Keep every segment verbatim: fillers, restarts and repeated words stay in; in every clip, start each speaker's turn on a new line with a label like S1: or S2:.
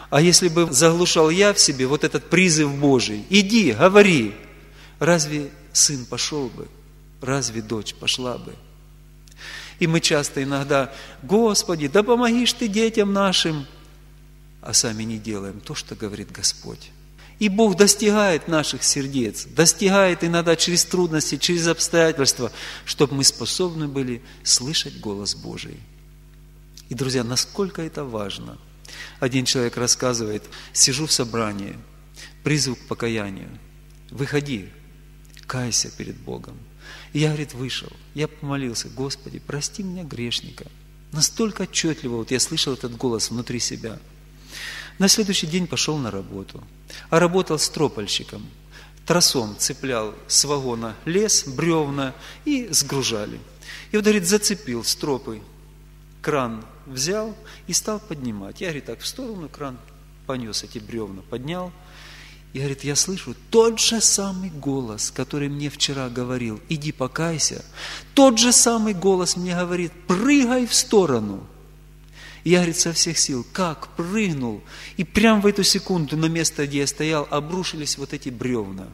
S1: А если бы заглушал я в себе вот этот призыв Божий, иди, говори, разве сын пошел бы? Разве дочь пошла бы? И мы часто иногда, Господи, да помогишь Ты детям нашим, а сами не делаем то, что говорит Господь. И Бог достигает наших сердец, достигает иногда через трудности, через обстоятельства, чтобы мы способны были слышать голос Божий. И, друзья, насколько это важно. Один человек рассказывает, сижу в собрании, призыв к покаянию. Выходи, кайся перед Богом. И я, говорит, вышел. Я помолился, Господи, прости меня, грешника. Настолько отчетливо вот я слышал этот голос внутри себя. На следующий день пошел на работу. А работал стропольщиком. Тросом цеплял с вагона лес, бревна и сгружали. И вот, говорит, зацепил стропы, кран взял и стал поднимать. Я, говорит, так в сторону кран понес эти бревна, поднял. И, говорит, я слышу тот же самый голос, который мне вчера говорил, иди покайся. Тот же самый голос мне говорит, прыгай в сторону. И я, говорит, со всех сил, как прыгнул. И прямо в эту секунду на место, где я стоял, обрушились вот эти бревна.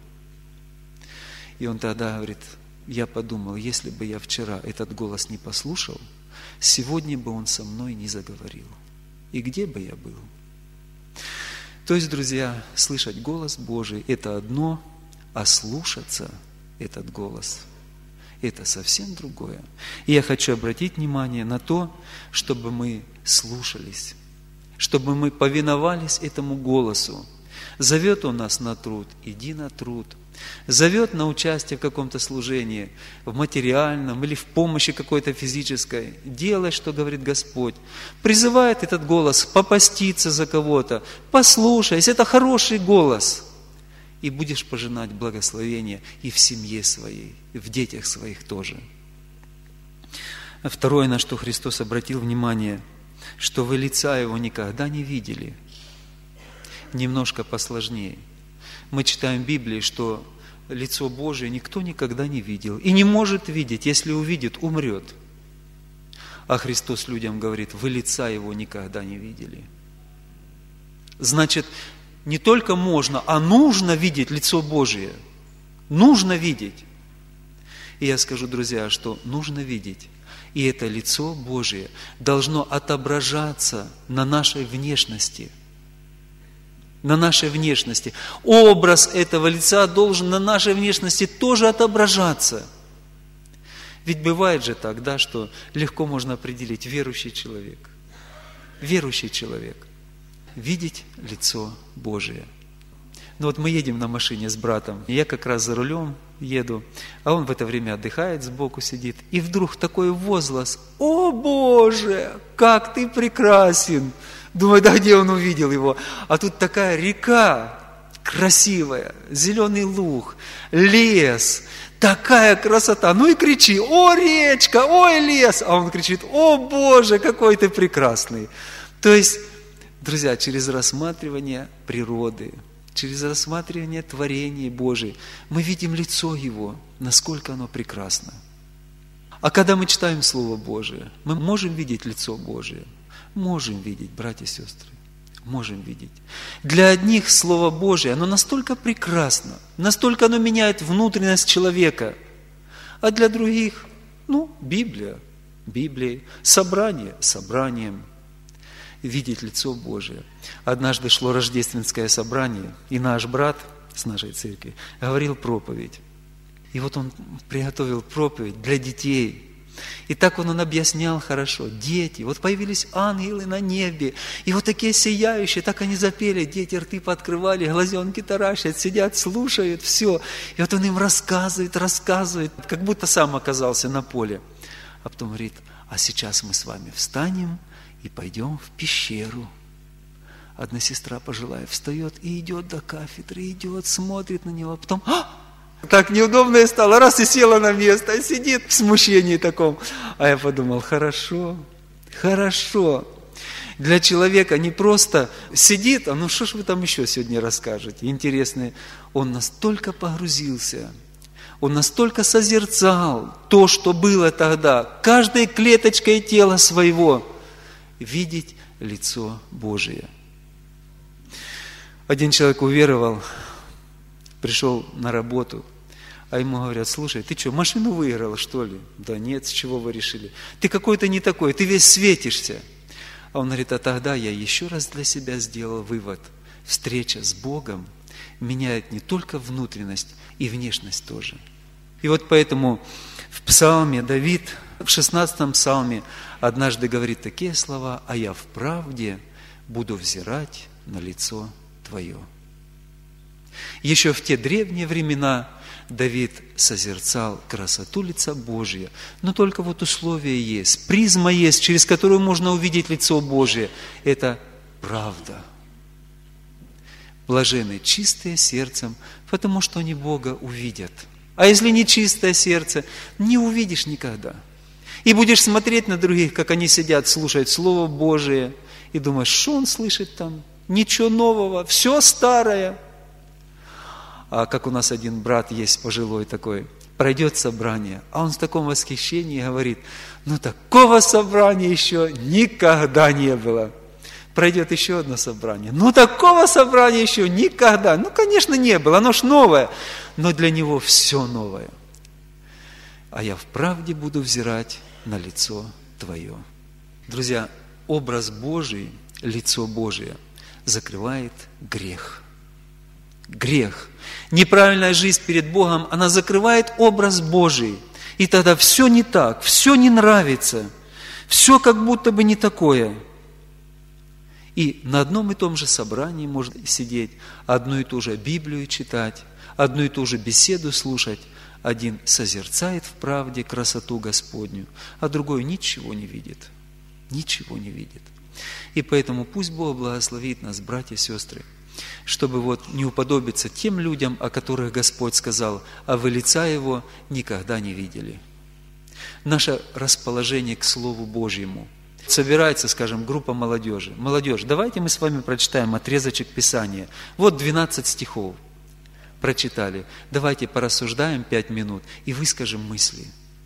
S1: И он тогда говорит, я подумал, если бы я вчера этот голос не послушал, сегодня бы он со мной не заговорил. И где бы я был? То есть, друзья, слышать голос Божий – это одно, а слушаться этот голос – это совсем другое. И я хочу обратить внимание на то, чтобы мы слушались, чтобы мы повиновались этому голосу. Зовет Он нас на труд – иди на труд. Зовет на участие в каком-то служении, в материальном или в помощи какой-то физической. Делай, что говорит Господь. Призывает этот голос попаститься за кого-то. Послушайся, это хороший голос. И будешь пожинать благословение и в семье своей, и в детях своих тоже. А второе, на что Христос обратил внимание, что вы лица Его никогда не видели. Немножко посложнее. Мы читаем в Библии, что лицо Божие никто никогда не видел и не может видеть, если увидит, умрет. А Христос людям говорит, вы лица Его никогда не видели. Значит, не только можно, а нужно видеть лицо Божие. Нужно видеть. И я скажу, друзья, что нужно видеть. И это лицо Божие должно отображаться на нашей внешности. На нашей внешности. Образ этого лица должен на нашей внешности тоже отображаться. Ведь бывает же так, да, что легко можно определить верующий человек. Верующий человек. Видеть лицо Божие. Ну вот мы едем на машине с братом, и я как раз за рулем еду, а он в это время отдыхает, сбоку сидит. И вдруг такой возглас: «О Боже, как ты прекрасен!» Думаю, да где он увидел его? А тут такая река красивая, зеленый луг, лес, такая красота. Ну и кричи: «О, речка, ой, лес!» А он кричит: «О, Боже, какой ты прекрасный!» То есть, друзья, через рассматривание природы, через рассматривание творений Божий, мы видим лицо Его, насколько оно прекрасно. А когда мы читаем Слово Божие, мы можем видеть лицо Божие. Можем видеть, братья и сестры, можем видеть. Для одних Слово Божие, оно настолько прекрасно, настолько оно меняет внутренность человека, а для других, ну, Библия, Библией, собрание, собранием. Видеть лицо Божие. Однажды шло рождественское собрание, и наш брат с нашей церкви говорил проповедь. И вот он приготовил проповедь для детей. И так он, он объяснял хорошо. Дети, вот появились ангелы на небе, и вот такие сияющие, так они запели, дети рты пооткрывали, глазенки таращат, сидят, слушают, все. И вот он им рассказывает, рассказывает, как будто сам оказался на поле. А потом говорит: а сейчас мы с вами встанем и пойдем в пещеру. Одна сестра пожилая встает и идет до кафедры, идет, смотрит на него, а потом... А! Так неудобно ей стало, раз и села на место, и сидит в смущении таком. А я подумал: хорошо, хорошо. Для человека не просто сидит, а ну что ж вы там еще сегодня расскажете? Интересно, он настолько погрузился, он настолько созерцал то, что было тогда, каждой клеточкой тела своего, видеть лицо Божие. Один человек уверовал, пришел на работу, а ему говорят: слушай, ты что, машину выиграла, что ли? Да нет, с чего вы решили? Ты какой-то не такой, ты весь светишься. А он говорит: а тогда я еще раз для себя сделал вывод. Встреча с Богом меняет не только внутренность, и внешность тоже. И вот поэтому в псалме Давид, в шестнадцатом псалме, однажды говорит такие слова: «А я вправде буду взирать на лицо Твое». Еще в те древние времена Давид созерцал красоту лица Божия, но только вот условие есть, призма есть, через которую можно увидеть лицо Божие. Это правда. Блаженны чистые сердцем, потому что они Бога увидят. А если не чистое сердце, не увидишь никогда. И будешь смотреть на других, как они сидят, слушают Слово Божие, и думаешь: что он слышит там? Ничего нового, все старое. А как у нас один брат есть пожилой такой, пройдет собрание, а он в таком восхищении говорит: ну такого собрания еще никогда не было. Пройдет еще одно собрание, ну такого собрания еще никогда. Ну, конечно, не было, оно ж новое, но для него все новое. А я вправде буду взирать на лицо Твое. Друзья, образ Божий, лицо Божие закрывает грех. Грех. Неправильная жизнь перед Богом, она закрывает образ Божий. И тогда все не так, все не нравится, все как будто бы не такое. И на одном и том же собрании можно сидеть, одну и ту же Библию читать, одну и ту же беседу слушать. Один созерцает в правде красоту Господню, а другой ничего не видит. Ничего не видит. И поэтому пусть Бог благословит нас, братья и сестры, чтобы вот не уподобиться тем людям, о которых Господь сказал: а вы лица Его никогда не видели. Наше расположение к Слову Божьему. Собирается, скажем, группа молодежи. Молодежь, давайте мы с вами прочитаем отрезочек Писания. Вот двенадцать стихов. Прочитали. Давайте порассуждаем пять минут и выскажем мысли.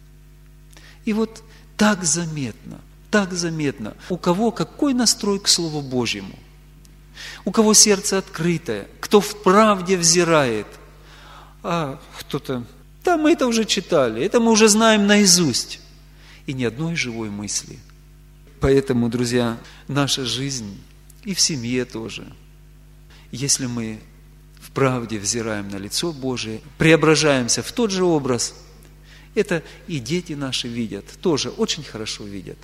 S1: И вот так заметно, так заметно, у кого какой настрой к Слову Божьему. У кого сердце открытое, кто в правде взирает. А кто-то: да, мы это уже читали, это мы уже знаем наизусть. И ни одной живой мысли. Поэтому, друзья, наша жизнь и в семье тоже, если мы в правде взираем на лицо Божие, преображаемся в тот же образ, это и дети наши видят, тоже очень хорошо видят.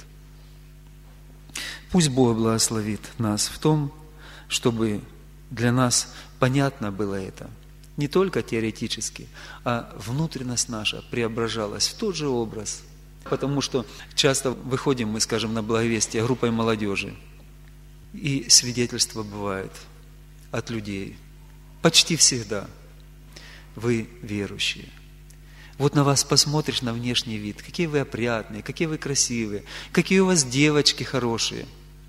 S1: Пусть Бог благословит нас в том, чтобы для нас понятно было это, не только теоретически, а внутренность наша преображалась в тот же образ. Потому что часто выходим мы, скажем, на благовестие группой молодежи, и свидетельства бывают от людей. Почти всегда: вы верующие. Вот на вас посмотришь, на внешний вид, какие вы опрятные, какие вы красивые, какие у вас девочки хорошие.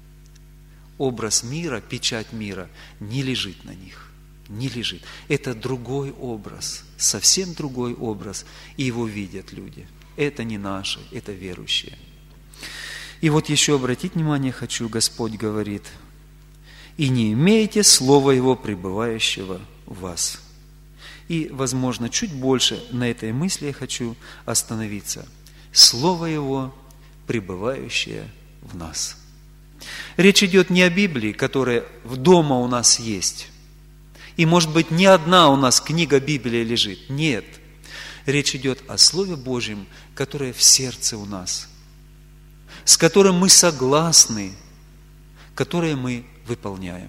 S1: Образ мира, печать мира не лежит на них, не лежит. Это другой образ, совсем другой образ, и его видят люди. Это не наши, это верующие. И вот еще обратить внимание хочу, Господь говорит: и не имеете слова Его, пребывающего в вас. И, возможно, чуть больше на этой мысли я хочу остановиться. Слово Его, пребывающее в нас. Речь идет не о Библии, которая в дома у нас есть. И, может быть, не одна у нас книга Библии лежит. Нет. Речь идет о Слове Божьем, которое в сердце у нас, с которым мы согласны, которое мы выполняем.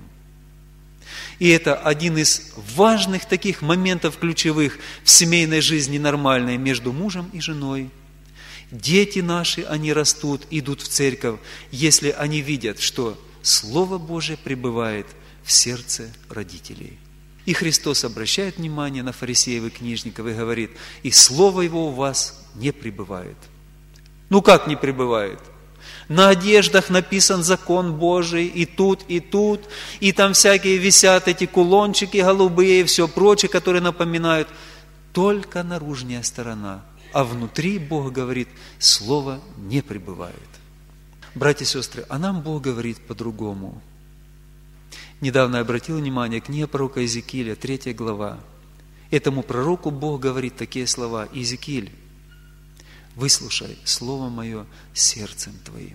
S1: И это один из важных таких моментов ключевых в семейной жизни нормальной между мужем и женой. Дети наши, они растут, идут в церковь, если они видят, что Слово Божие пребывает в сердце родителей. И Христос обращает внимание на фарисеев и книжников и говорит: и Слово Его у вас не пребывает. Ну как не пребывает? На одеждах написан закон Божий, и тут, и тут, и там всякие висят эти кулончики голубые и все прочее, которые напоминают. Только наружная сторона, а внутри, Бог говорит, Слово не пребывает. Братья и сестры, а нам Бог говорит по-другому. Недавно я обратил внимание, книга пророка Иезекииля, третья глава. Этому пророку Бог говорит такие слова: Иезекииль, выслушай слово мое сердцем твоим,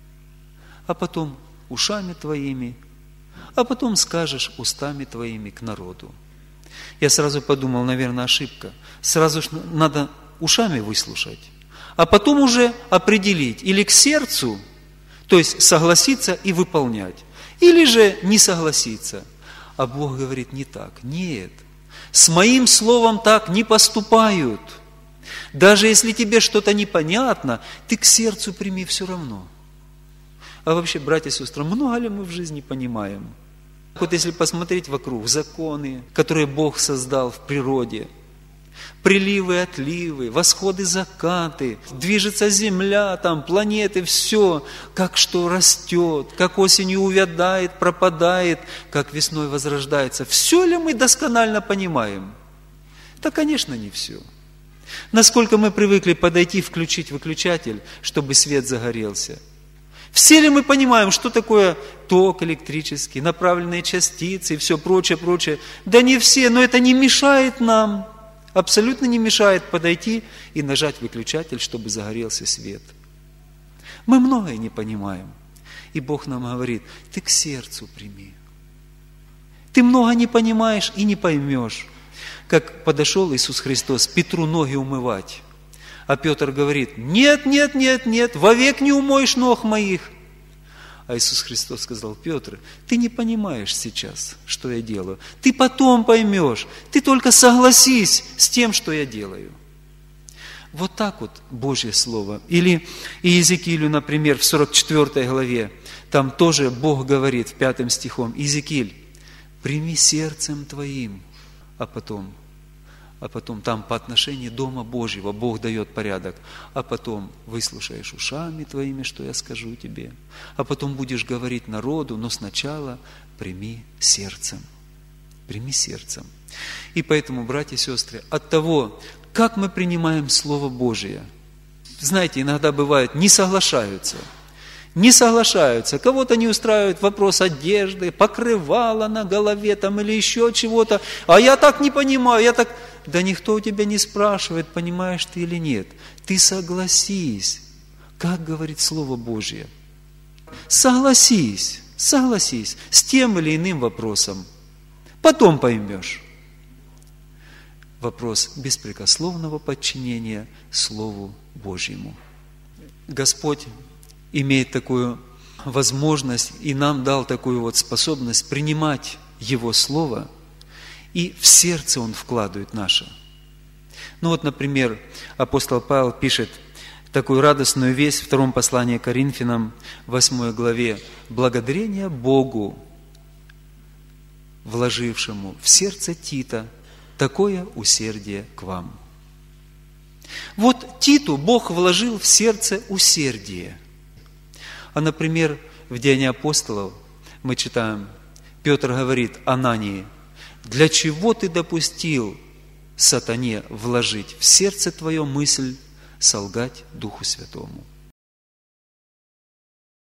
S1: а потом ушами твоими, а потом скажешь устами твоими к народу. Я сразу подумал, наверное, ошибка. Сразу ж надо ушами выслушать, а потом уже определить или к сердцу, то есть согласиться и выполнять, или же не согласиться. А Бог говорит не так. Нет, с моим словом так не поступают. Даже если тебе что-то непонятно, ты к сердцу прими все равно. А вообще, братья и сестры, много ли мы в жизни понимаем? Вот если посмотреть вокруг, законы, которые Бог создал в природе, приливы, отливы, восходы, закаты, движется земля, там, планеты, все, как что растет, как осенью увядает, пропадает, как весной возрождается. Все ли мы досконально понимаем? Да, конечно, не все. Насколько мы привыкли подойти, включить выключатель, чтобы свет загорелся? Все ли мы понимаем, что такое ток электрический, направленные частицы и все прочее, прочее? Да не все, но это не мешает нам, абсолютно не мешает подойти и нажать выключатель, чтобы загорелся свет. Мы многое не понимаем. И Бог нам говорит: ты к сердцу прими. Ты много не понимаешь и не поймешь. Как подошел Иисус Христос Петру ноги умывать. А Петр говорит: нет, нет, нет, нет, вовек не умоешь ног моих. А Иисус Христос сказал: Петр, ты не понимаешь сейчас, что я делаю. Ты потом поймешь. Ты только согласись с тем, что я делаю. Вот так вот Божье Слово. Или Иезекиилю, например, в сорок четвёртой главе, там тоже Бог говорит в пятым стихом: Иезекииль, прими сердцем твоим, а потом... А потом там по отношению Дома Божьего Бог дает порядок. А потом выслушаешь ушами твоими, что я скажу тебе. А потом будешь говорить народу, но сначала прими сердцем. Прими сердцем. И поэтому, братья и сестры, от того, как мы принимаем Слово Божие, знаете, иногда бывает, не соглашаются. Не соглашаются. Кого-то не устраивает вопрос одежды, покрывала на голове там или еще чего-то. А я так не понимаю, я так... Да никто у тебя не спрашивает, понимаешь ты или нет. Ты согласись, как говорит Слово Божье. Согласись, согласись с тем или иным вопросом. Потом поймешь. Вопрос беспрекословного подчинения Слову Божьему. Господь имеет такую возможность и нам дал такую вот способность принимать Его Слово, и в сердце Он вкладывает наше. Ну вот, например, апостол Павел пишет такую радостную весть в втором послании к Коринфянам, восьмой главе: «Благодарение Богу, вложившему в сердце Тита такое усердие к вам». Вот Титу Бог вложил в сердце усердие. А, например, в Деянии апостолов мы читаем, Петр говорит Анании: «Для чего ты допустил сатане вложить в сердце твое мысль солгать Духу Святому?»